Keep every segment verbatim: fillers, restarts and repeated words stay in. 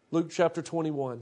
Luke chapter twenty-one.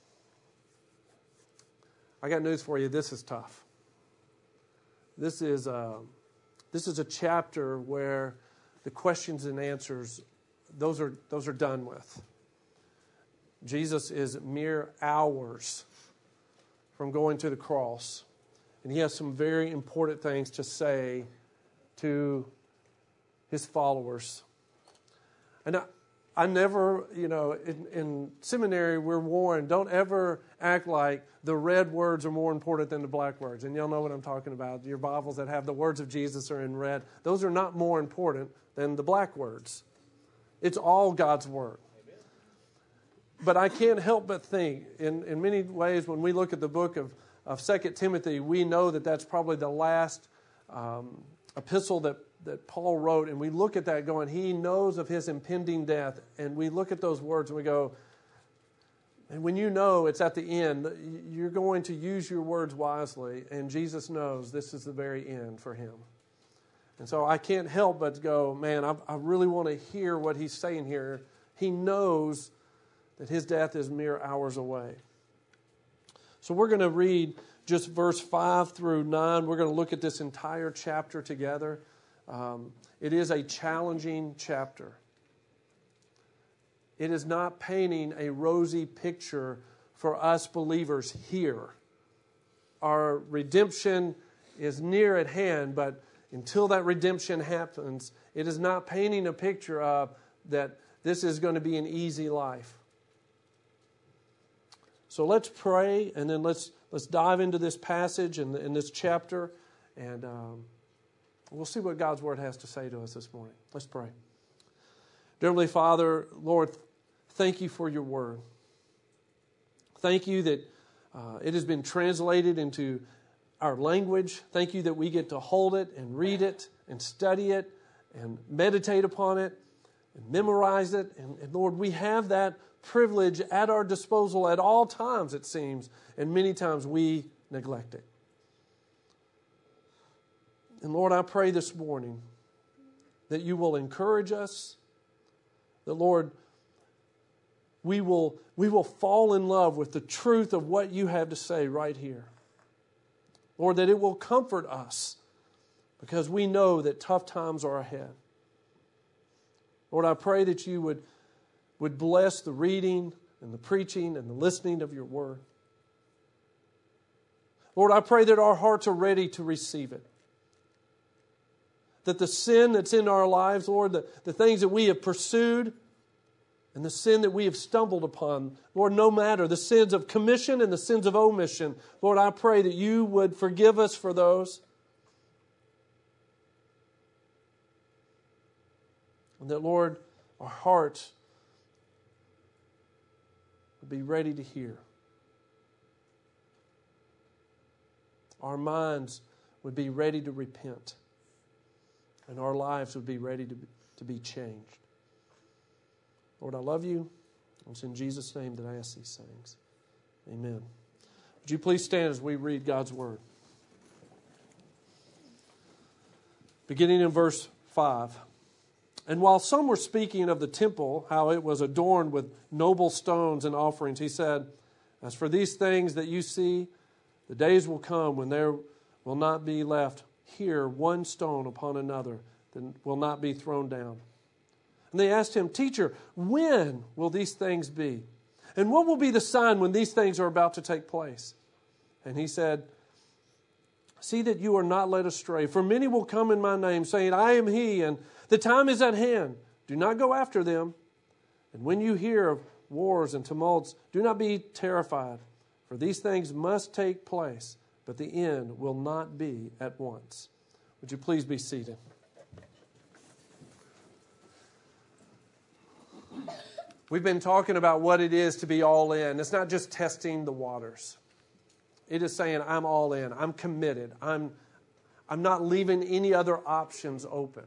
I got news for you. This is tough. This is a, this is a chapter where the questions and answers, those are, those are done with. Jesus is mere hours from going to the cross. And he has some very important things to say to his followers. And I, I never, you know, in, in seminary we're warned, don't ever act like the red words are more important than the black words. And y'all know what I'm talking about. Your Bibles that have the words of Jesus are in red. Those are not more important than the black words. It's all God's Word. Amen. But I can't help but think, in, in many ways, when we look at the book of, of Second Timothy, we know that that's probably the last um, epistle that that Paul wrote, and we look at that going, he knows of his impending death, and we look at those words and we go, and when you know it's at the end, you're going to use your words wisely, and Jesus knows this is the very end for him. And so I can't help but go, man, I, I really want to hear what he's saying here. He knows that his death is mere hours away. So we're going to read just verse five through nine. We're going to look at this entire chapter together. Um, it is a challenging chapter. It is not painting a rosy picture for us believers here. Our redemption is near at hand, but until that redemption happens, it is not painting a picture of that this is going to be an easy life. So let's pray, and then let's let's dive into this passage and in, in this chapter, and um, we'll see what God's Word has to say to us this morning. Let's pray. Dear Heavenly Father, Lord, thank you for your Word. Thank you that uh, it has been translated into our language. Thank you that we get to hold it and read it and study it and meditate upon it and memorize it. And, and Lord, we have that privilege at our disposal at all times, it seems, and many times we neglect it. And Lord, I pray this morning that you will encourage us, that Lord, we will, we will fall in love with the truth of what you have to say right here. Lord, that it will comfort us because we know that tough times are ahead. Lord, I pray that you would, would bless the reading and the preaching and the listening of your word. Lord, I pray that our hearts are ready to receive it. That the sin that's in our lives, Lord, the, the things that we have pursued and the sin that we have stumbled upon, Lord, no matter, the sins of commission and the sins of omission, Lord, I pray that you would forgive us for those. And that, Lord, our hearts would be ready to hear. Our minds would be ready to repent. And our lives would be ready to be, to be changed. Lord, I love you. It's in Jesus' name that I ask these things. Amen. Would you please stand as we read God's Word? Beginning in verse five. And while some were speaking of the temple, how it was adorned with noble stones and offerings, he said, as for these things that you see, the days will come when there will not be left here one stone upon another that will not be thrown down. And they asked him, Teacher, when will these things be? And what will be the sign when these things are about to take place? And he said, See that you are not led astray, for many will come in my name, saying, I am he, and the time is at hand. Do not go after them. And when you hear of wars and tumults, do not be terrified, for these things must take place, but the end will not be at once. Would you please be seated? We've been talking about what it is to be all in. It's not just testing the waters. It is saying, I'm all in. I'm committed. I'm, I'm not leaving any other options open.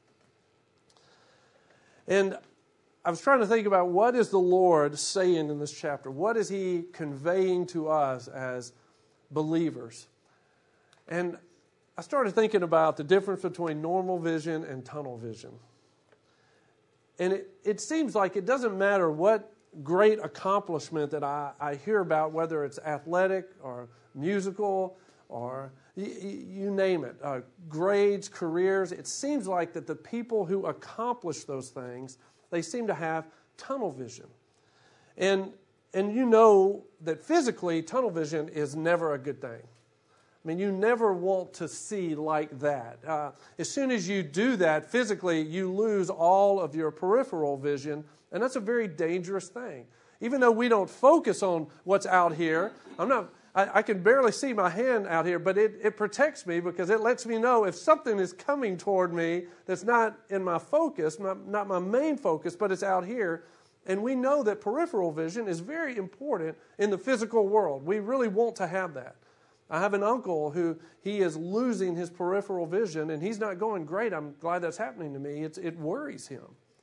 And I was trying to think about what is the Lord saying in this chapter? What is He conveying to us as believers? And I started thinking about the difference between normal vision and tunnel vision. And it, it seems like it doesn't matter what great accomplishment that I, I hear about, whether it's athletic or musical or you, you name it, uh, grades, careers, it seems like that the people who accomplish those things, they seem to have tunnel vision. And and you know that physically, tunnel vision is never a good thing. I mean, you never want to see like that. Uh, as soon as you do that physically, you lose all of your peripheral vision, and that's a very dangerous thing. Even though we don't focus on what's out here, I'm not. I, I can barely see my hand out here, but it, it protects me because it lets me know if something is coming toward me that's not in my focus, not, not my main focus, but it's out here. And we know that peripheral vision is very important in the physical world. We really want to have that. I have an uncle who he is losing his peripheral vision, and he's not going, great, I'm glad that's happening to me. It's, it worries him.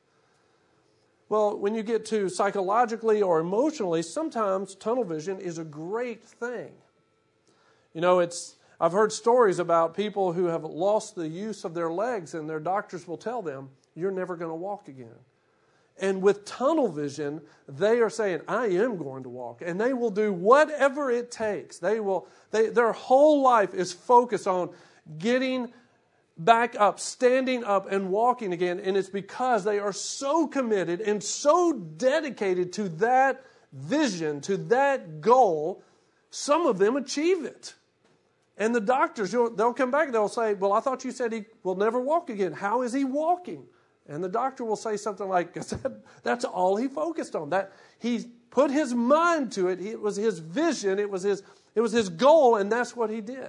Well, when you get to psychologically or emotionally, sometimes tunnel vision is a great thing. You know, it's I've heard stories about people who have lost the use of their legs, and their doctors will tell them, you're never going to walk again. And with tunnel vision, they are saying, I am going to walk. And they will do whatever it takes. They will. They, their whole life is focused on getting back up, standing up and walking again. And it's because they are so committed and so dedicated to that vision, to that goal, some of them achieve it. And the doctors, they'll come back and they'll say, well, I thought you said he will never walk again. How is he walking? And the doctor will say something like, that's all he focused on. That he put his mind to it. It was his vision. It was his, it was his goal, and that's what he did.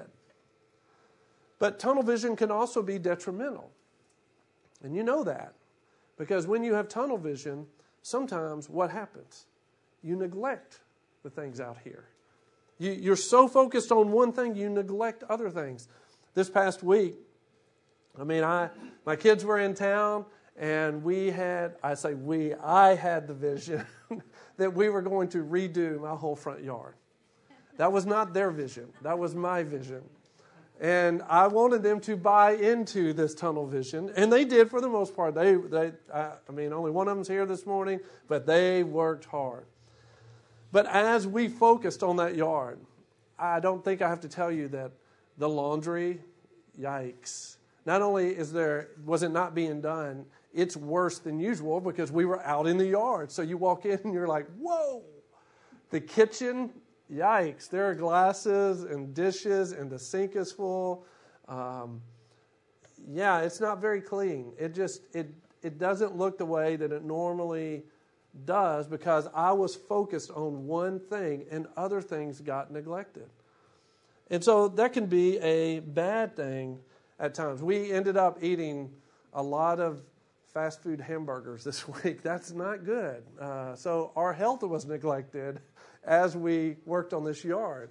But tunnel vision can also be detrimental. And you know that. Because when you have tunnel vision, sometimes what happens? You neglect the things out here. You, you're so focused on one thing, you neglect other things. This past week, I mean, I my kids were in town, and we had, I say we, I had the vision that we were going to redo my whole front yard. That was not their vision. That was my vision. And I wanted them to buy into this tunnel vision, and they did for the most part. They, they, I, I mean, only one of them's here this morning, but they worked hard. But as we focused on that yard, I don't think I have to tell you that the laundry, yikes. Not only is there, was it not being done, it's worse than usual because we were out in the yard. So you walk in and you're like, whoa. The kitchen, yikes. There are glasses and dishes and the sink is full. Um, yeah, it's not very clean. It just, it, it doesn't look the way that it normally does because I was focused on one thing and other things got neglected. And so that can be a bad thing at times. We ended up eating a lot of fast food hamburgers this week. That's not good. Uh, so our health was neglected as we worked on this yard.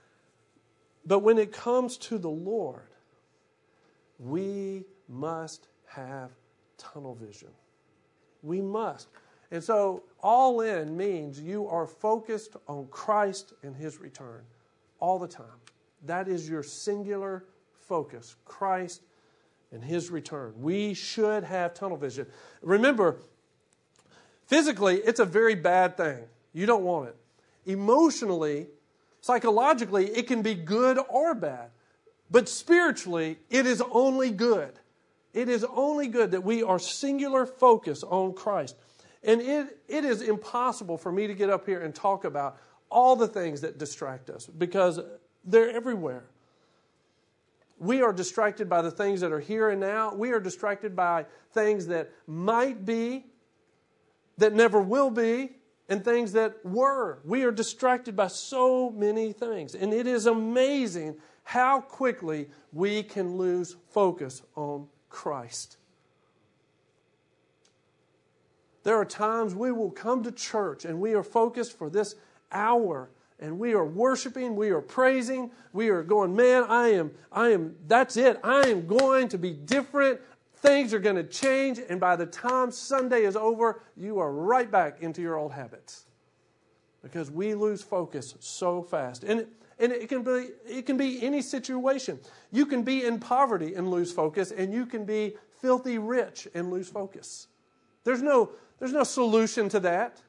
But when it comes to the Lord, we must have tunnel vision. We must. And so all in means you are focused on Christ and His return all the time. That is your singular focus, Christ and His return. We should have tunnel vision. Remember, physically, it's a very bad thing. You don't want it. Emotionally, psychologically, it can be good or bad. But spiritually, it is only good. It is only good that we are singular focus on Christ. And it, it is impossible for me to get up here and talk about all the things that distract us because they're everywhere. We are distracted by the things that are here and now. We are distracted by things that might be, that never will be, and things that were. We are distracted by so many things. And it is amazing how quickly we can lose focus on Christ. There are times we will come to church and we are focused for this hour and we are worshiping, we are praising, we are going, man, I am, I am, that's it. I am going to be different. Things are going to change. And by the time Sunday is over, you are right back into your old habits. Because we lose focus so fast. And, and it can be, it can be any situation. You can be in poverty and lose focus, and you can be filthy rich and lose focus. There's no, there's no solution to that.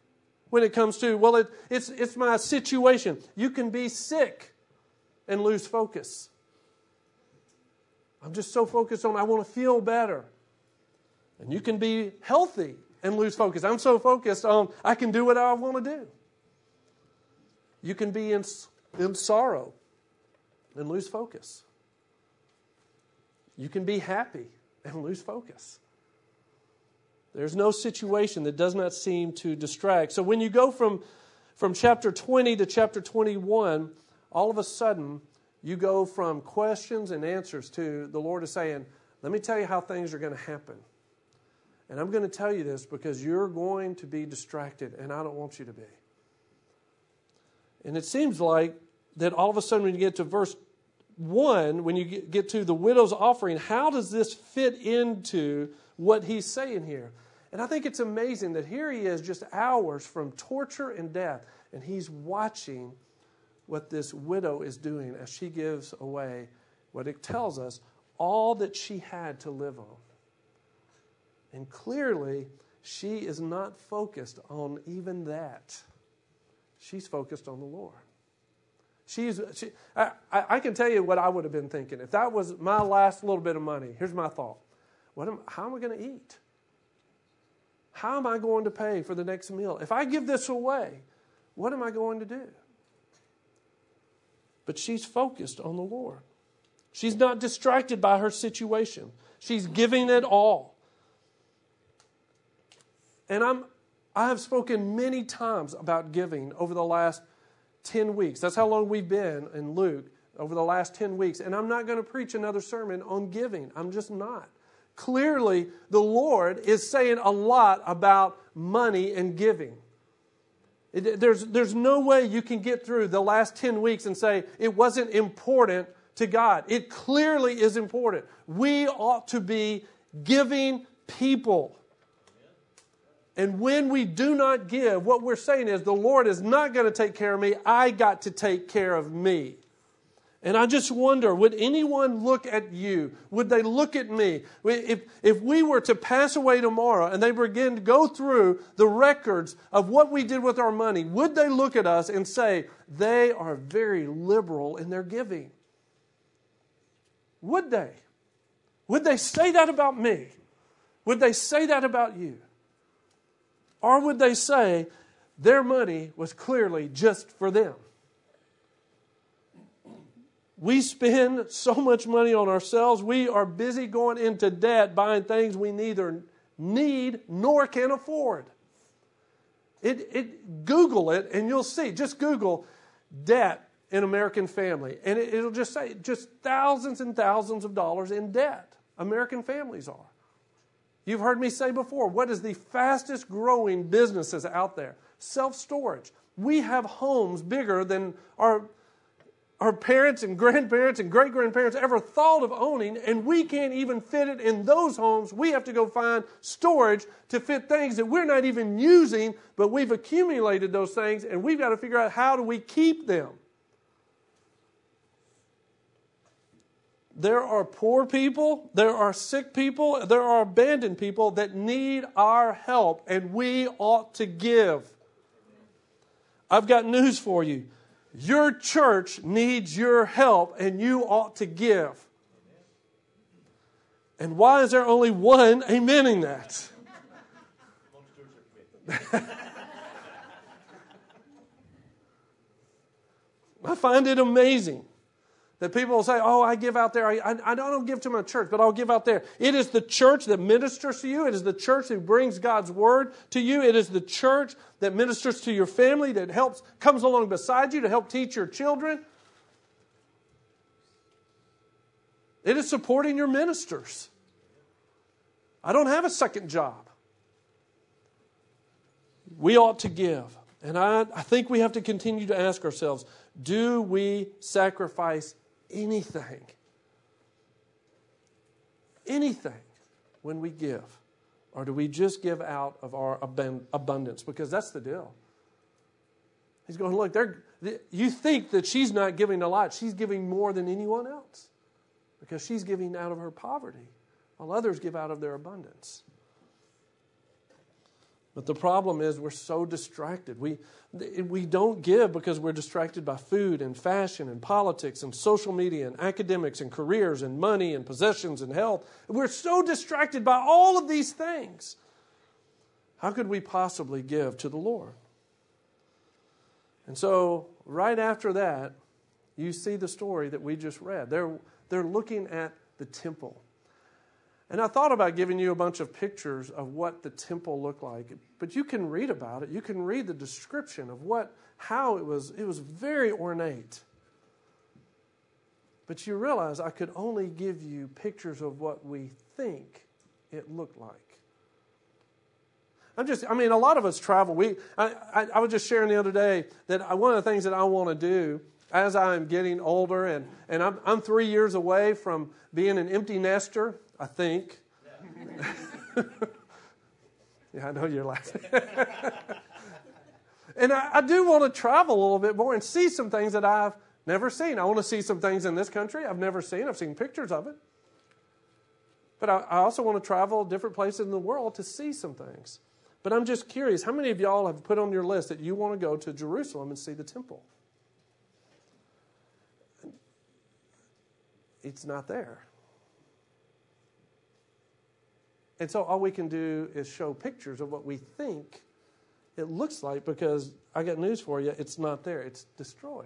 when it comes to, well, it, it's, it's my situation. You can be sick and lose focus. I'm just so focused on I want to feel better. And you can be healthy and lose focus. I'm so focused on I can do what I want to do. You can be in, in sorrow and lose focus. You can be happy and lose focus. There's no situation that does not seem to distract. So when you go from, from chapter twenty to chapter twenty-one, all of a sudden you go from questions and answers to the Lord is saying, let me tell you how things are going to happen. And I'm going to tell you this because you're going to be distracted, and I don't want you to be. And it seems like that all of a sudden when you get to verse one, when you get to the widow's offering, how does this fit into what he's saying here? And I think it's amazing that here he is just hours from torture and death, and he's watching what this widow is doing as she gives away what it tells us, all that she had to live on. And clearly, she is not focused on even that. She's focused on the Lord. She's, she, I, I can tell you what I would have been thinking. If that was my last little bit of money, here's my thought. What am, how am I going to eat? How am I going to pay for the next meal? If I give this away, what am I going to do? But she's focused on the Lord. She's not distracted by her situation. She's giving it all. And I'm, I have spoken many times about giving over the last ten weeks. That's how long we've been in Luke, over the last ten weeks. And I'm not going to preach another sermon on giving. I'm just not. Clearly, the Lord is saying a lot about money and giving. It, there's, there's no way you can get through the last ten weeks and say it wasn't important to God. It clearly is important. We ought to be giving people. And when we do not give, what we're saying is the Lord is not going to take care of me. I got to take care of me. And I just wonder, would anyone look at you? Would they look at me? If, if we were to pass away tomorrow and they begin to go through the records of what we did with our money, would they look at us and say, they are very liberal in their giving? Would they? Would they say that about me? Would they say that about you? Or would they say their money was clearly just for them? We spend so much money on ourselves. We are busy going into debt, buying things we neither need nor can afford. It, it, Google it and you'll see. Just Google debt in American family. And it, it'll just say just thousands and thousands of dollars in debt American families are. You've heard me say before, what is the fastest growing businesses out there? Self-storage. We have homes bigger than our, our parents and grandparents and great-grandparents ever thought of owning, and we can't even fit it in those homes. We have to go find storage to fit things that we're not even using, but we've accumulated those things, and we've got to figure out how do we keep them. There are poor people, there are sick people, there are abandoned people that need our help, and we ought to give. I've got news for you. Your church needs your help, and you ought to give. And why is there only one amening that? I find it amazing that people will say, oh, I give out there. I, I, I don't give to my church, but I'll give out there. It is the church that ministers to you. It is the church that brings God's word to you. It is the church that ministers to your family, that helps, comes along beside you to help teach your children. It is supporting your ministers. I don't have a second job. We ought to give. And I, I think we have to continue to ask ourselves, do we sacrifice anything? Anything when we give? Or do we just give out of our abundance? Because that's the deal. He's going, look, they're, you think that she's not giving a lot. She's giving more than anyone else. Because she's giving out of her poverty, while others give out of their abundance. But the problem is we're so distracted. We, we don't give because we're distracted by food and fashion and politics and social media and academics and careers and money and possessions and health. We're so distracted by all of these things. How could we possibly give to the Lord? And so right after that, you see the story that we just read. They're, they're looking at the temple. And I thought about giving you a bunch of pictures of what the temple looked like. But you can read about it. You can read the description of what, how it was. It was very ornate. But you realize I could only give you pictures of what we think it looked like. I'm just, I mean, a lot of us travel. We, I, I, I was just sharing the other day that I, one of the things that I want to do as I'm getting older, and, and I'm, I'm three years away from being an empty nester, I think. Yeah, yeah I know you're laughing. And I, I do want to travel a little bit more and see some things that I've never seen. I want to see some things in this country I've never seen. I've seen pictures of it. But I, I also want to travel different places in the world to see some things. But I'm just curious, how many of y'all have put on your list that you want to go to Jerusalem and see the temple? It's not there. And so all we can do is show pictures of what we think it looks like, because I got news for you, it's not there. It's destroyed.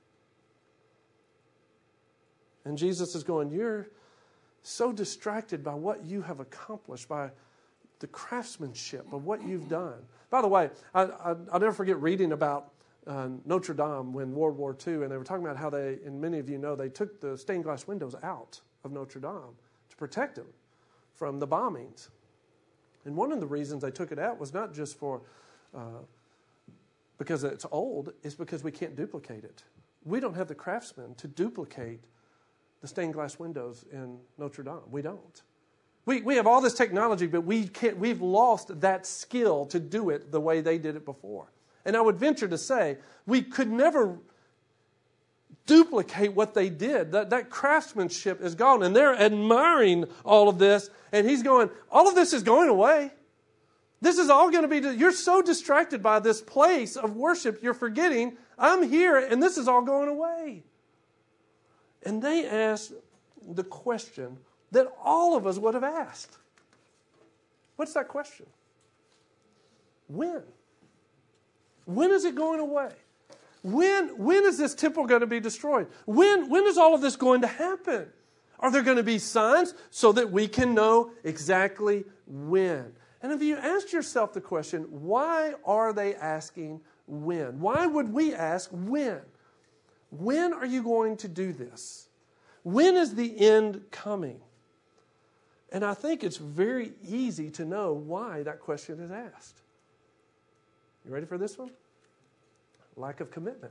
And Jesus is going, you're so distracted by what you have accomplished, by the craftsmanship of what you've done. By the way, I, I, I'll never forget reading about uh, Notre Dame when World War Two, and they were talking about how they, and many of you know, they took the stained glass windows out of Notre Dame to protect them from the bombings. And one of the reasons they took it out was not just for uh, because it's old, it's because we can't duplicate it. We don't have the craftsmen to duplicate the stained glass windows in Notre Dame. We don't. We we have all this technology, but we can't. We've lost that skill to do it the way they did it before. And I would venture to say we could never duplicate what they did. That, that craftsmanship is gone. And they're admiring all of this. And he's going, all of this is going away. This is all going to be, you're so distracted by this place of worship, you're forgetting, I'm here and this is all going away. And they asked the question that all of us would have asked. What's that question? When? When is it going away? When, when is this temple going to be destroyed? When, when is all of this going to happen? Are there going to be signs so that we can know exactly when? And have you asked yourself the question, why are they asking when? Why would we ask when? When are you going to do this? When is the end coming? And I think it's very easy to know why that question is asked. You ready for this one? Lack of commitment.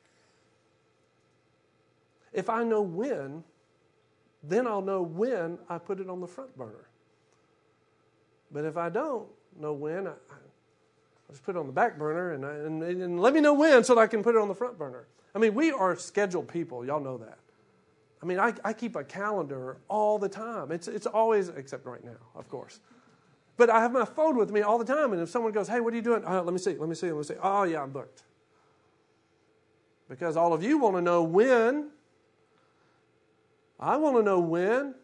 If I know when, then I'll know when I put it on the front burner. But if I don't know when, I, I just put it on the back burner and, I, and, and let me know when so that I can put it on the front burner. I mean, we are scheduled people. Y'all know that. I mean, I, I keep a calendar all the time. It's it's always, except right now, of course. But I have my phone with me all the time. And if someone goes, hey, what are you doing? Oh, let me see, let me see, let me see. Oh, yeah, I'm booked. Because all of you want to know when. I want to know when.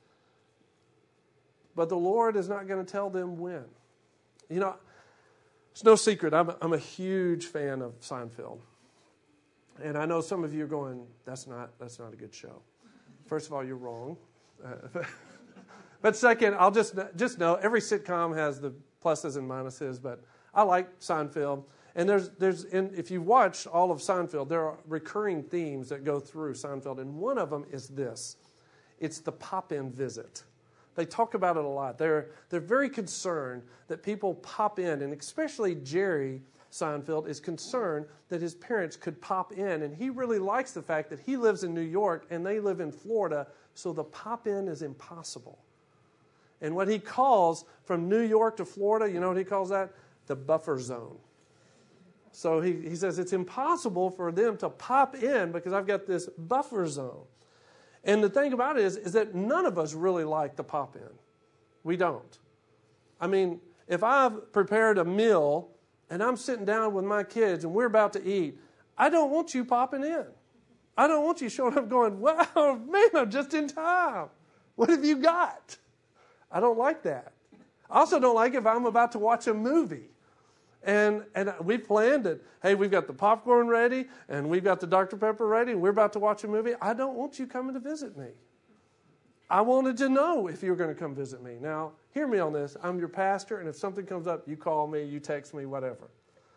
But the Lord is not going to tell them when. You know, it's no secret. I'm, I'm a huge fan of Seinfeld. And I know some of you are going, that's not, that's not a good show. First of all, you're wrong. Uh, but second, I'll just, just know every sitcom has the pluses and minuses. But I like Seinfeld. And there's, there's, in, if you watch all of Seinfeld, there are recurring themes that go through Seinfeld. And one of them is this. It's the pop-in visit. They talk about it a lot. They're, they're very concerned that people pop in, and especially Jerry Seinfeld is concerned that his parents could pop in, and he really likes the fact that he lives in New York and they live in Florida, so the pop-in is impossible. And what he calls from New York to Florida, you know what he calls that? The buffer zone. So he, he says it's impossible for them to pop in because I've got this buffer zone. And the thing about it is, is that none of us really like the pop-in. We don't. I mean, if I've prepared a meal and I'm sitting down with my kids and we're about to eat, I don't want you popping in. I don't want you showing up going, wow, man, I'm just in time. What have you got? I don't like that. I also don't like if I'm about to watch a movie. And and we planned it. Hey, we've got the popcorn ready and we've got the Doctor Pepper ready and we're about to watch a movie. I don't want you coming to visit me. I wanted to know if you were going to come visit me. Now, hear me on this. I'm your pastor, and if something comes up, you call me, you text me, whatever.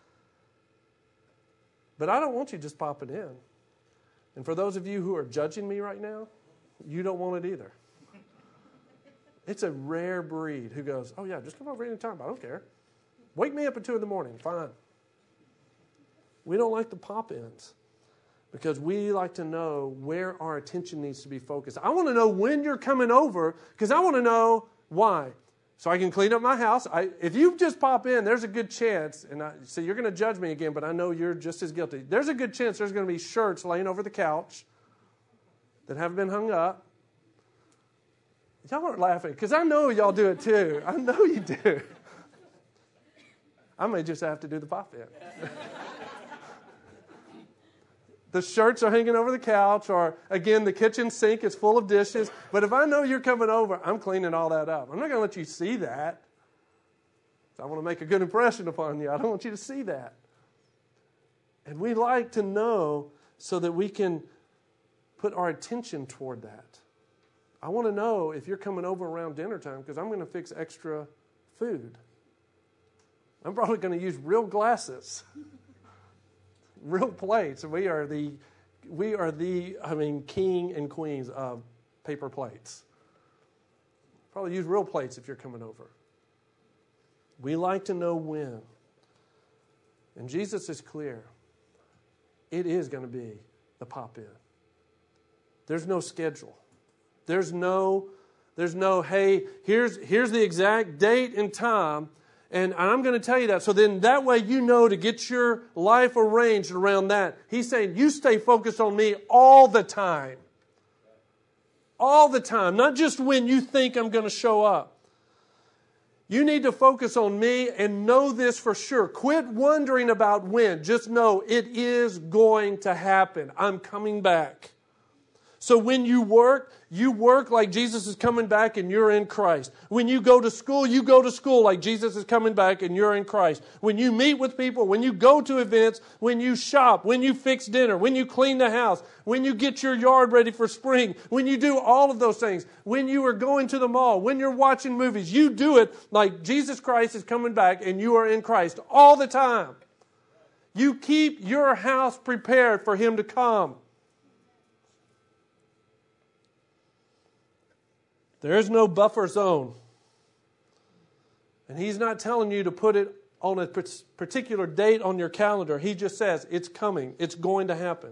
But I don't want you just popping in. And for those of you who are judging me right now, you don't want it either. It's a rare breed who goes, oh, yeah, just come over any time. I don't care. Wake me up at two in the morning. Fine. We don't like the pop-ins. Because we like to know where our attention needs to be focused. I want to know when you're coming over because I want to know why. So I can clean up my house. I, if you just pop in, there's a good chance, and I, so you're going to judge me again, but I know you're just as guilty. There's a good chance there's going to be shirts laying over the couch that haven't been hung up. Y'all aren't laughing because I know y'all do it too. I know you do. I may just have to do the pop-in. The shirts are hanging over the couch, or, again, the kitchen sink is full of dishes. But if I know you're coming over, I'm cleaning all that up. I'm not going to let you see that. I want to make a good impression upon you. I don't want you to see that. And we like to know so that we can put our attention toward that. I want to know if you're coming over around dinner time because I'm going to fix extra food. I'm probably going to use real glasses. Real plates. We are the, we are the, I mean, king and queens of paper plates. Probably use real plates if you're coming over. We like to know when. And Jesus is clear. It is going to be the pop-in. There's no schedule. There's no, there's no, hey, here's, here's the exact date and time. And I'm going to tell you that. So then that way you know to get your life arranged around that. He's saying you stay focused on me all the time. All the time. Not just when you think I'm going to show up. You need to focus on me and know this for sure. Quit wondering about when. Just know it is going to happen. I'm coming back. So when you work, you work like Jesus is coming back and you're in Christ. When you go to school, you go to school like Jesus is coming back and you're in Christ. When you meet with people, when you go to events, when you shop, when you fix dinner, when you clean the house, when you get your yard ready for spring, when you do all of those things, when you are going to the mall, when you're watching movies, you do it like Jesus Christ is coming back and you are in Christ all the time. You keep your house prepared for Him to come. There is no buffer zone. And He's not telling you to put it on a particular date on your calendar. He just says, it's coming. It's going to happen.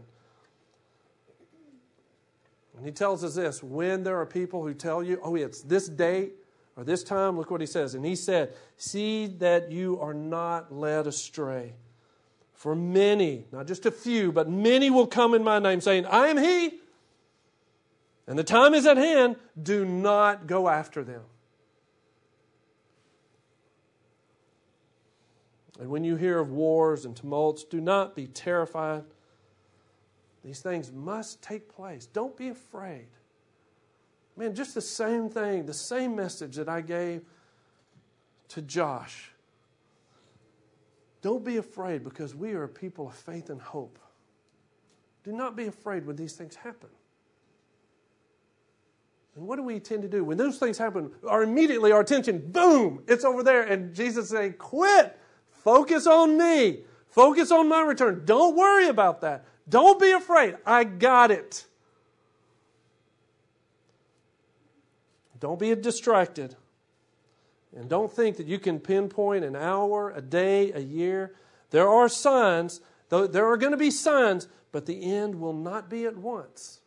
And He tells us this, when there are people who tell you, oh, it's this date or this time, look what He says. And He said, see that you are not led astray. For many, not just a few, but many will come in my name saying, I am He. And the time is at hand. Do not go after them. And when you hear of wars and tumults, do not be terrified. These things must take place. Don't be afraid. Man, just the same thing, the same message that I gave to Josh. Don't be afraid because we are a people of faith and hope. Do not be afraid when these things happen. And what do we tend to do? When those things happen, our immediately our attention, boom, it's over there. And Jesus is saying, quit. Focus on me. Focus on my return. Don't worry about that. Don't be afraid. I got it. Don't be distracted. And don't think that you can pinpoint an hour, a day, a year. There are signs. There are going to be signs, but the end will not be at once.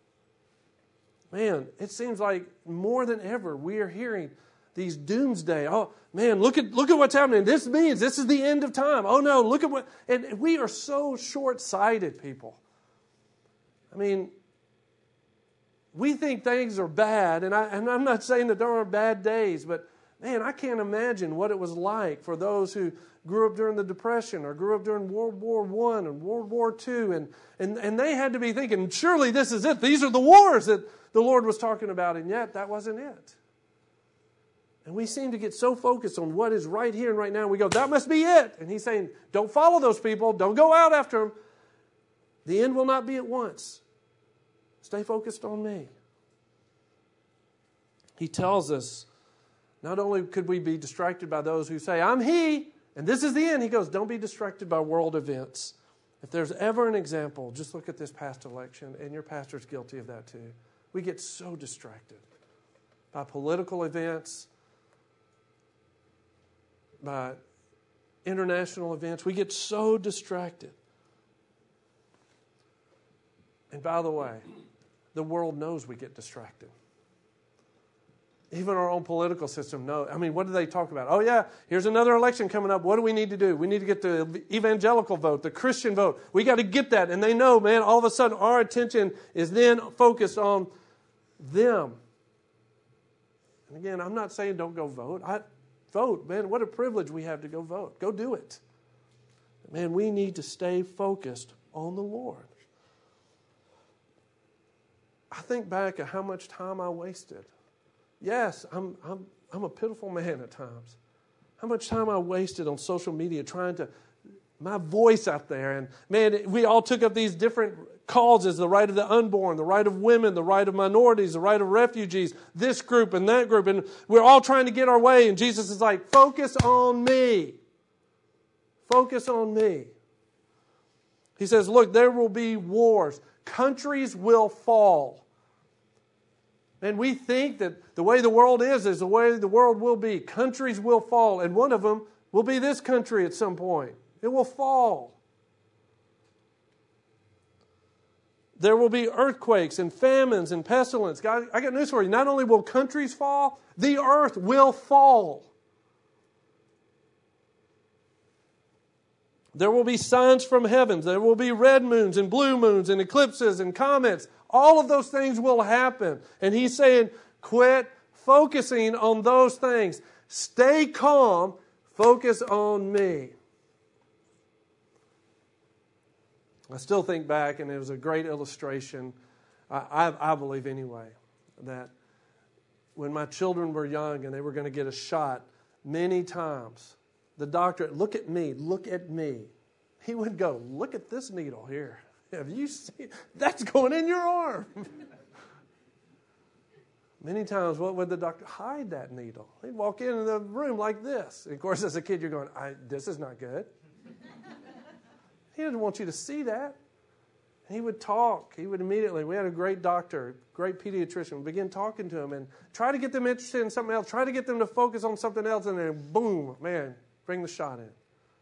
Man, it seems like more than ever we are hearing these doomsday. Oh, man, look at look at what's happening. This means this is the end of time. Oh, no, look at what... And we are so short-sighted, people. I mean, we think things are bad, and, I, and I'm not saying that there are bad days, but Man, I can't imagine what it was like for those who grew up during the Depression or grew up during World War One and World War Two, and, and, and they had to be thinking, surely this is it. These are the wars that the Lord was talking about, and yet that wasn't it. And we seem to get so focused on what is right here and right now. We go, that must be it. And He's saying, don't follow those people. Don't go out after them. The end will not be at once. Stay focused on me. He tells us, not only could we be distracted by those who say, I'm He, and this is the end. He goes, don't be distracted by world events. If there's ever an example, just look at this past election, and your pastor's guilty of that too. We get so distracted by political events, by international events. We get so distracted. And by the way, the world knows we get distracted. Even our own political system knows. I mean, what do they talk about? Oh, yeah, here's another election coming up. What do we need to do? We need to get the evangelical vote, the Christian vote. We got to get that. And they know, man, all of a sudden our attention is then focused on them. And again, I'm not saying don't go vote. I vote. Man, what a privilege we have to go vote. Go do it. Man, we need to stay focused on the Lord. I think back at how much time I wasted. Yes, I'm I'm I'm a pitiful man at times. How much time I wasted on social media trying to, my voice out there. And man, we all took up these different causes, the right of the unborn, the right of women, the right of minorities, the right of refugees, this group and that group. And we're all trying to get our way. And Jesus is like, focus on me. Focus on me. He says, look, there will be wars. Countries will fall. And we think that the way the world is is the way the world will be. Countries will fall, and one of them will be this country at some point. It will fall. There will be earthquakes and famines and pestilence. God, I got news for you. Not only will countries fall, the earth will fall. There will be signs from heavens. There will be red moons and blue moons and eclipses and comets. All of those things will happen. And He's saying, quit focusing on those things. Stay calm. Focus on me. I still think back, and it was a great illustration, I, I, I believe anyway, that when my children were young and they were going to get a shot, many times, the doctor, look at me, look at me. He would go, look at this needle here. Have you seen? That's going in your arm. Many times, what would the doctor hide that needle? He'd walk into the room like this. And of course, as a kid, you're going, I, this is not good. He didn't want you to see that. He would talk. He would immediately. We had a great doctor, great pediatrician. We began talking to him and try to get them interested in something else. Try to get them to focus on something else. And then, boom, man, bring the shot in.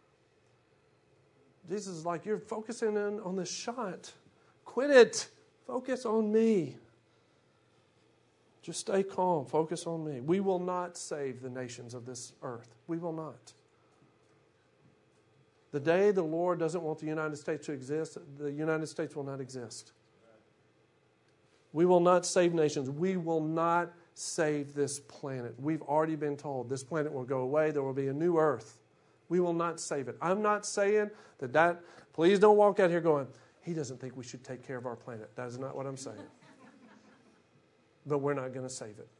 Jesus is like, you're focusing in on this shot. Quit it. Focus on me. Just stay calm. Focus on me. We will not save the nations of this earth. We will not. The day the Lord doesn't want the United States to exist, the United States will not exist. We will not save nations. We will not save this planet. We've already been told this planet will go away. There will be a new earth. We will not save it. I'm not saying that that, please don't walk out here going, he doesn't think we should take care of our planet. That is not what I'm saying. But we're not going to save it.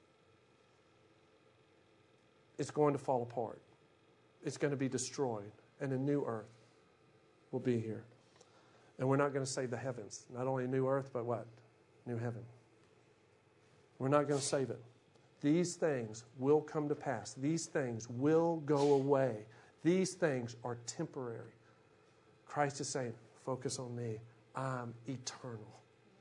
It's going to fall apart. It's going to be destroyed. And a new earth will be here. And we're not going to save the heavens. Not only a new earth, but what? New heaven. We're not going to save it. These things will come to pass. These things will go away. These things are temporary. Christ is saying, focus on me. I'm eternal.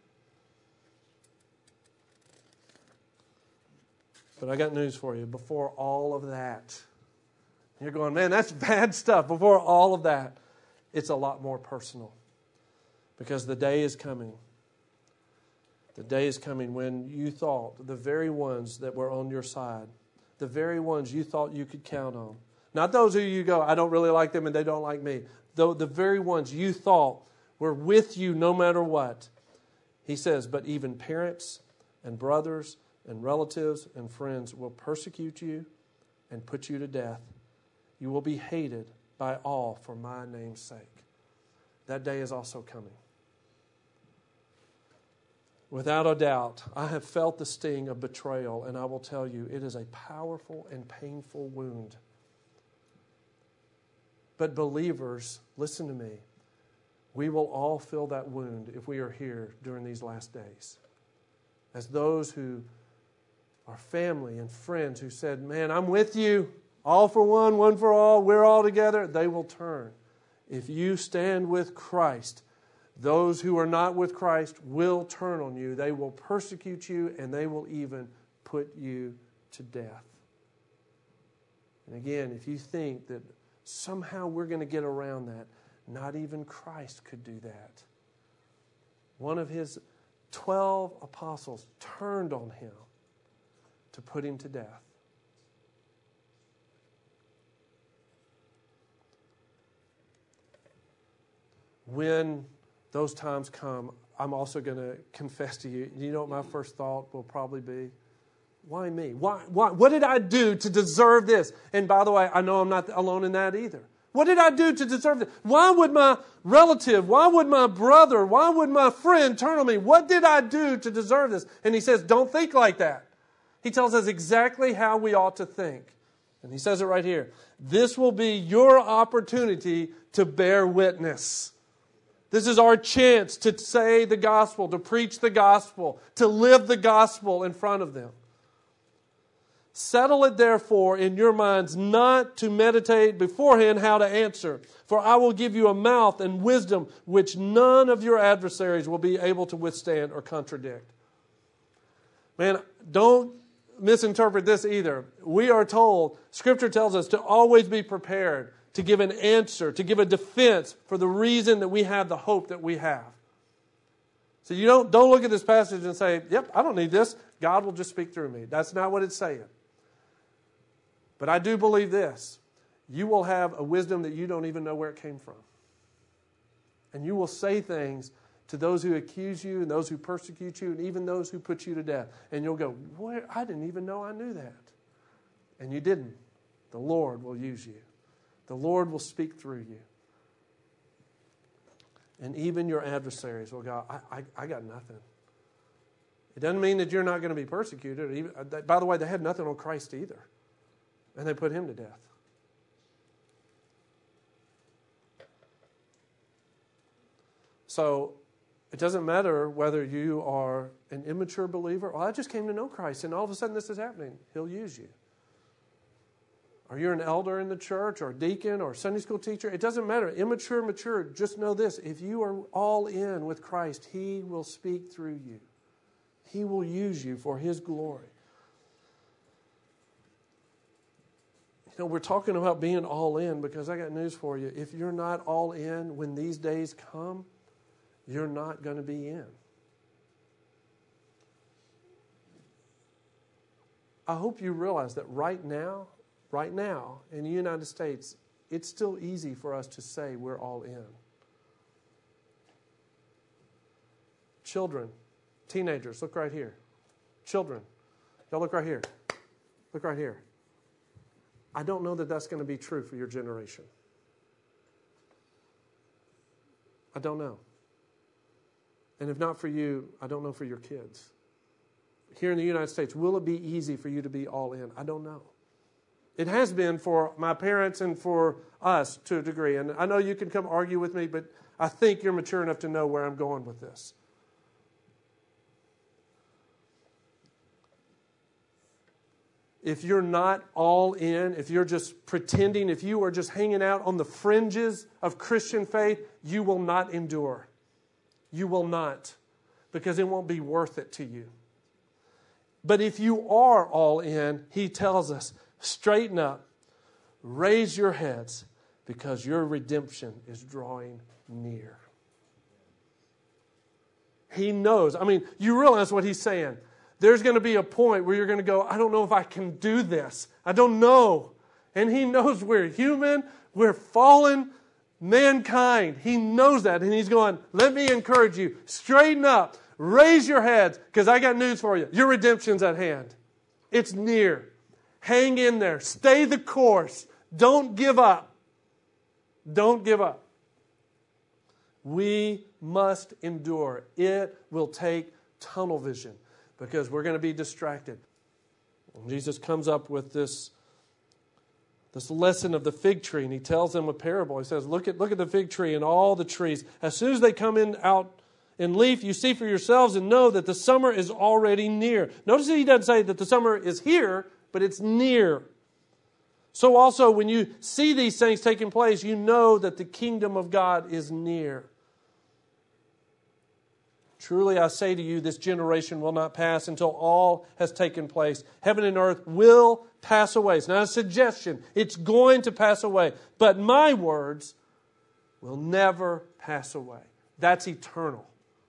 But I got news for you. Before all of that, you're going, man, that's bad stuff. Before all of that, it's a lot more personal. Because the day is coming. The day is coming when you thought the very ones that were on your side, the very ones you thought you could count on, not those who you go, I don't really like them and they don't like me. Though the very ones you thought were with you no matter what. He says, but even parents and brothers and relatives and friends will persecute you and put you to death. You will be hated by all for my name's sake. That day is also coming. Without a doubt, I have felt the sting of betrayal, and I will tell you, it is a powerful and painful wound. But believers, listen to me, we will all feel that wound if we are here during these last days. As those who are family and friends who said, man, I'm with you, all for one, one for all, we're all together, they will turn. If you stand with Christ, those who are not with Christ will turn on you. They will persecute you, and they will even put you to death. And again, if you think that somehow we're going to get around that, not even Christ could do that. One of his twelve apostles turned on him to put him to death. When those times come, I'm also going to confess to you, you know what my first thought will probably be? Why me? Why, why? What did I do to deserve this? And by the way, I know I'm not alone in that either. What did I do to deserve this? Why would my relative, why would my brother, why would my friend turn on me? What did I do to deserve this? And he says, don't think like that. He tells us exactly how we ought to think. And he says it right here. This will be your opportunity to bear witness. This is our chance to say the gospel, to preach the gospel, to live the gospel in front of them. Settle it therefore in your minds not to meditate beforehand how to answer. For I will give you a mouth and wisdom which none of your adversaries will be able to withstand or contradict. Man, don't misinterpret this either. We are told, Scripture tells us to always be prepared, to give an answer, to give a defense for the reason that we have the hope that we have. So you don't, don't look at this passage and say, yep, I don't need this. God will just speak through me. That's not what it's saying. But I do believe this. You will have a wisdom that you don't even know where it came from. And you will say things to those who accuse you and those who persecute you and even those who put you to death. And you'll go, "Where? I didn't even know I knew that." And you didn't. The Lord will use you. The Lord will speak through you. And even your adversaries will go, I, I, I got nothing. It doesn't mean that you're not going to be persecuted. Even, by the way, they had nothing on Christ either. And they put him to death. So it doesn't matter whether you are an immature believer, or I just came to know Christ and all of a sudden this is happening. He'll use you. Or you're an elder in the church or a deacon or a Sunday school teacher. It doesn't matter. Immature, mature, just know this. If you are all in with Christ, he will speak through you. He will use you for his glory. You know, we're talking about being all in because I got news for you. If you're not all in when these days come, you're not going to be in. I hope you realize that right now, right now in the United States, it's still easy for us to say we're all in. Children, teenagers, look right here. Children, y'all look right here. Look right here. I don't know that that's going to be true for your generation. I don't know. And if not for you, I don't know for your kids. Here in the United States, will it be easy for you to be all in? I don't know. It has been for my parents and for us to a degree. And I know you can come argue with me, but I think you're mature enough to know where I'm going with this. If you're not all in, if you're just pretending, if you are just hanging out on the fringes of Christian faith, you will not endure. You will not, because it won't be worth it to you. But if you are all in, he tells us, straighten up, raise your heads, because your redemption is drawing near. He knows. I mean, you realize what he's saying. There's going to be a point where you're going to go, I don't know if I can do this. I don't know. And he knows we're human, we're fallen mankind. He knows that. And he's going, let me encourage you. Straighten up. Raise your heads, because I got news for you. Your redemption's at hand. It's near. Hang in there. Stay the course. Don't give up. Don't give up. We must endure. It will take tunnel vision because we're going to be distracted. And Jesus comes up with this, this lesson of the fig tree, and he tells them a parable. He says, look at, look at the fig tree and all the trees. As soon as they come in out in leaf, you see for yourselves and know that the summer is already near. Notice that he doesn't say that the summer is here, but it's near. So also, when you see these things taking place, you know that the kingdom of God is near. Truly I say to you, this generation will not pass until all has taken place. Heaven and earth will pass away. It's not a suggestion. It's going to pass away. But my words will never pass away. That's eternal.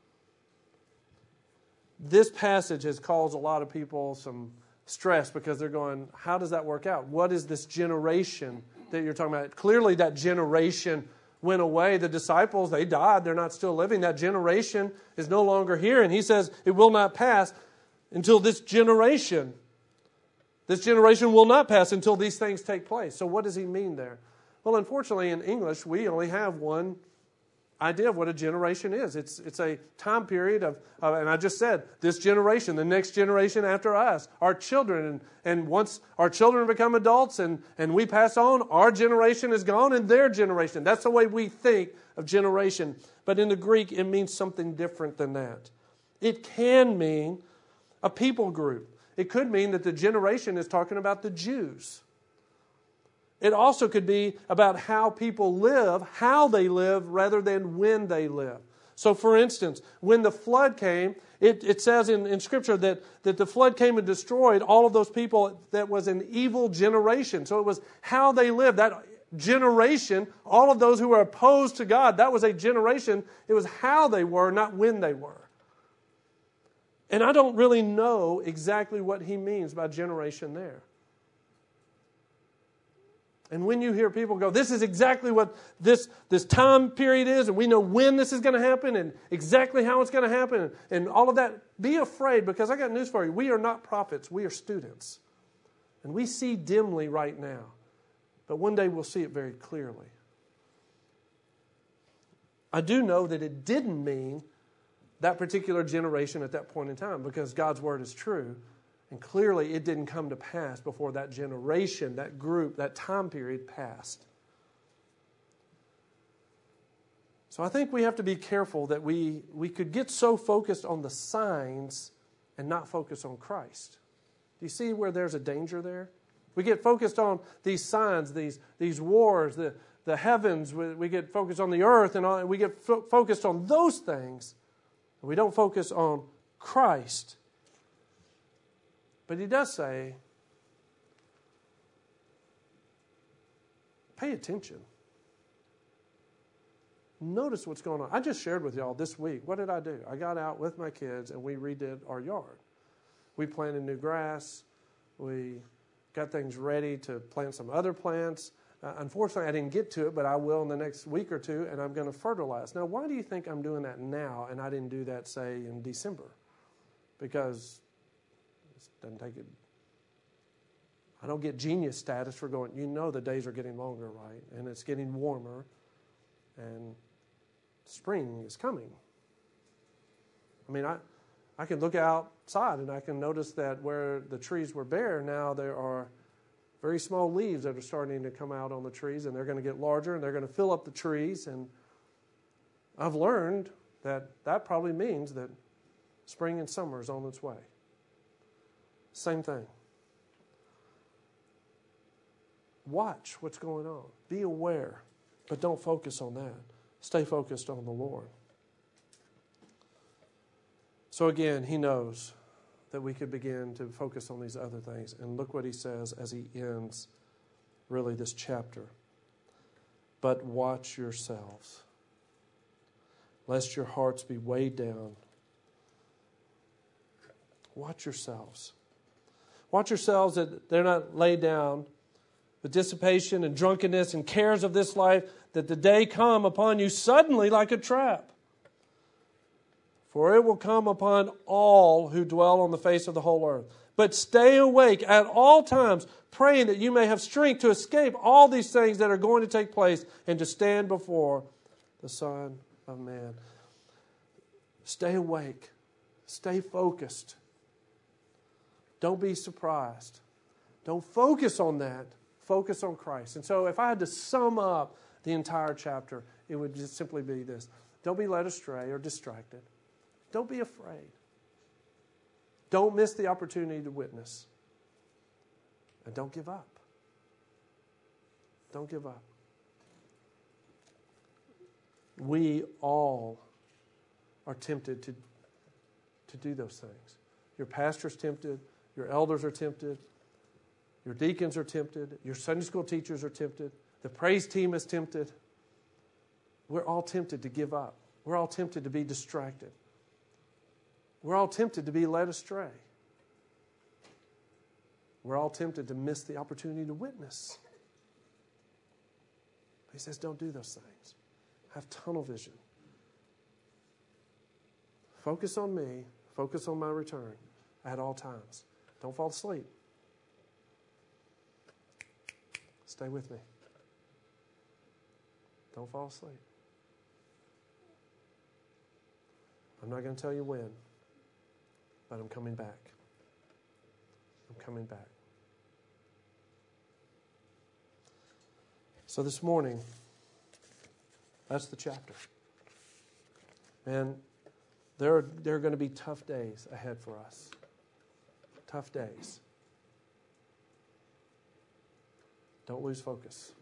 This passage has caused a lot of people some stress because they're going, how does that work out? What is this generation that you're talking about? Clearly that generation went away. The disciples, they died. They're not still living. That generation is no longer here. And he says it will not pass until this generation. This generation will not pass until these things take place. So what does he mean there? Well, unfortunately, in English, we only have one idea of what a generation is. It's it's a time period of, uh, and I just said, this generation, the next generation after us, our children. And, and once our children become adults and, and we pass on, our generation is gone and their generation. That's the way we think of generation. But in the Greek, it means something different than that. It can mean a people group. It could mean that the generation is talking about the Jews. It also could be about how people live, how they live, rather than when they live. So, for instance, when the flood came, it, it says in, in Scripture that, that the flood came and destroyed all of those people that was an evil generation. So it was how they lived. That generation, all of those who were opposed to God, that was a generation. It was how they were, not when they were. And I don't really know exactly what he means by generation there. And when you hear people go, this is exactly what this, this time period is, and we know when this is going to happen and exactly how it's going to happen and, and all of that, be afraid, because I got news for you. We are not prophets. We are students. And we see dimly right now. But one day we'll see it very clearly. I do know that it didn't mean that particular generation at that point in time, because God's word is true. And clearly it didn't come to pass before that generation, that group, that time period passed. So I think we have to be careful that we, we could get so focused on the signs and not focus on Christ. Do you see where there's a danger there? We get focused on these signs, these, these wars, the, the heavens. We, we get focused on the earth, and all, we get fo- focused on those things. And we don't focus on Christ. But he does say, pay attention. Notice what's going on. I just shared with y'all this week. What did I do? I got out with my kids and we redid our yard. We planted new grass. We got things ready to plant some other plants. Uh, unfortunately, I didn't get to it, but I will in the next week or two, and I'm going to fertilize. Now, why do you think I'm doing that now and I didn't do that, say, in December? Because doesn't take it. I don't get genius status for going, you know the days are getting longer, right? And it's getting warmer. And spring is coming. I mean, I, I can look outside and I can notice that where the trees were bare, now there are very small leaves that are starting to come out on the trees, and they're going to get larger and they're going to fill up the trees. And I've learned that that probably means that spring and summer is on its way. Same thing. Watch what's going on. Be aware, but don't focus on that. Stay focused on the Lord. So again, he knows that we could begin to focus on these other things. And look what he says as he ends really this chapter. But watch yourselves, lest your hearts be weighed down. Watch yourselves. Watch yourselves that they're not laid down with dissipation and drunkenness and cares of this life, that the day come upon you suddenly like a trap. For it will come upon all who dwell on the face of the whole earth. But stay awake at all times, praying that you may have strength to escape all these things that are going to take place and to stand before the Son of Man. Stay awake. Stay focused. Don't be surprised. Don't focus on that. Focus on Christ. And so if I had to sum up the entire chapter, it would just simply be this. Don't be led astray or distracted. Don't be afraid. Don't miss the opportunity to witness. And don't give up. Don't give up. We all are tempted to, to do those things. Your pastor's tempted. Your elders are tempted. Your deacons are tempted. Your Sunday school teachers are tempted. The praise team is tempted. We're all tempted to give up. We're all tempted to be distracted. We're all tempted to be led astray. We're all tempted to miss the opportunity to witness. He says, don't do those things. Have tunnel vision. Focus on me. Focus on my return at all times. Don't fall asleep. Stay with me. Don't fall asleep. I'm not going to tell you when, but I'm coming back. I'm coming back. So this morning, that's the chapter. And there are, there are going to be tough days ahead for us. Tough days. Don't lose focus.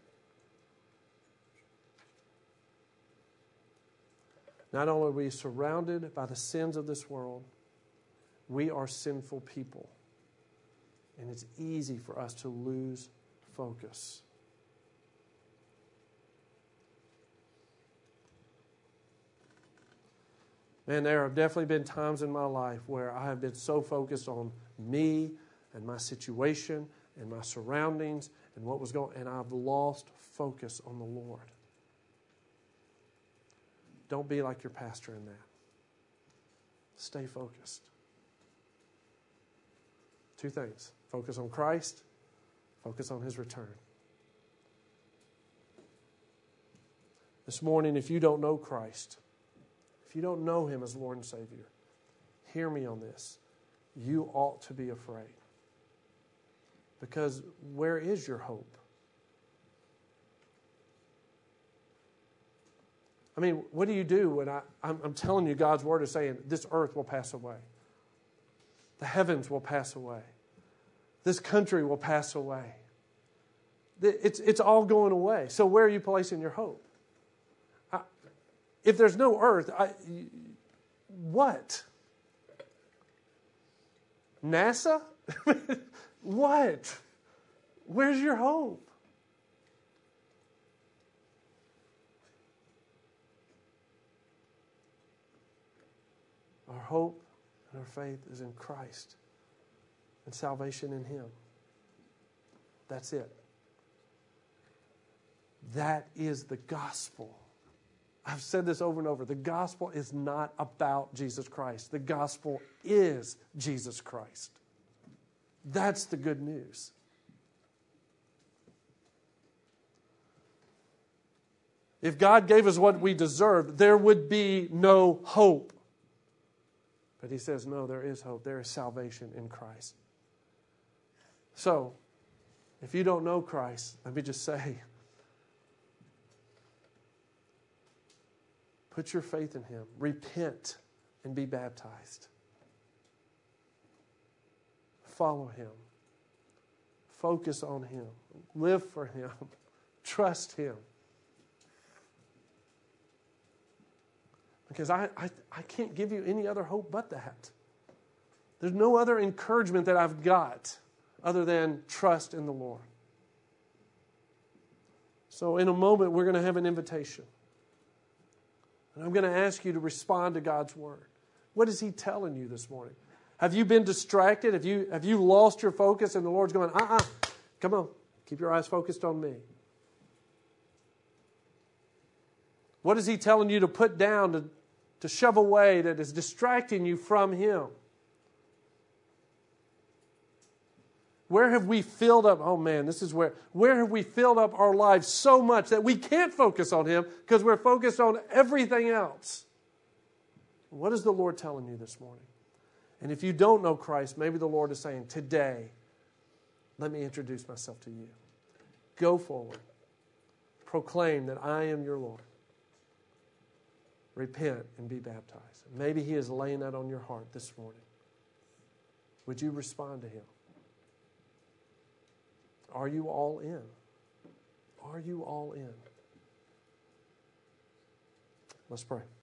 Not only are we surrounded by the sins of this world, we are sinful people. And it's easy for us to lose focus. Man, there have definitely been times in my life where I have been so focused on me and my situation and my surroundings and what was going on, and I've lost focus on the Lord. Don't be like your pastor in that. Stay focused. Two things. Focus on Christ. Focus on His return. This morning, if you don't know Christ, if you don't know Him as Lord and Savior, hear me on this. You ought to be afraid. Because where is your hope? I mean, what do you do when I, I'm, I'm telling you God's Word is saying this earth will pass away. The heavens will pass away. This country will pass away. It's, it's all going away. So where are you placing your hope? I, if there's no earth, I, what? NASA? What? Where's your hope? Our hope and our faith is in Christ and salvation in Him. That's it. That is the gospel. I've said this over and over. The gospel is not about Jesus Christ. The gospel is Jesus Christ. That's the good news. If God gave us what we deserved, there would be no hope. But He says, no, there is hope. There is salvation in Christ. So, if you don't know Christ, let me just say, put your faith in Him. Repent and be baptized. Follow Him. Focus on Him. Live for Him. Trust Him. Because I, I, I can't give you any other hope but that. There's no other encouragement that I've got other than trust in the Lord. So in a moment, we're going to have an invitation. And I'm going to ask you to respond to God's Word. What is He telling you this morning? Have you been distracted? Have you, have you lost your focus and the Lord's going, uh-uh, come on, keep your eyes focused on me. What is He telling you to put down, to, to shove away that is distracting you from Him? Where have we filled up, oh man, this is where, where have we filled up our lives so much that we can't focus on Him because we're focused on everything else? What is the Lord telling you this morning? And if you don't know Christ, maybe the Lord is saying, today, let me introduce myself to you. Go forward. Proclaim that I am your Lord. Repent and be baptized. Maybe He is laying that on your heart this morning. Would you respond to Him? Are you all in? Are you all in? Let's pray.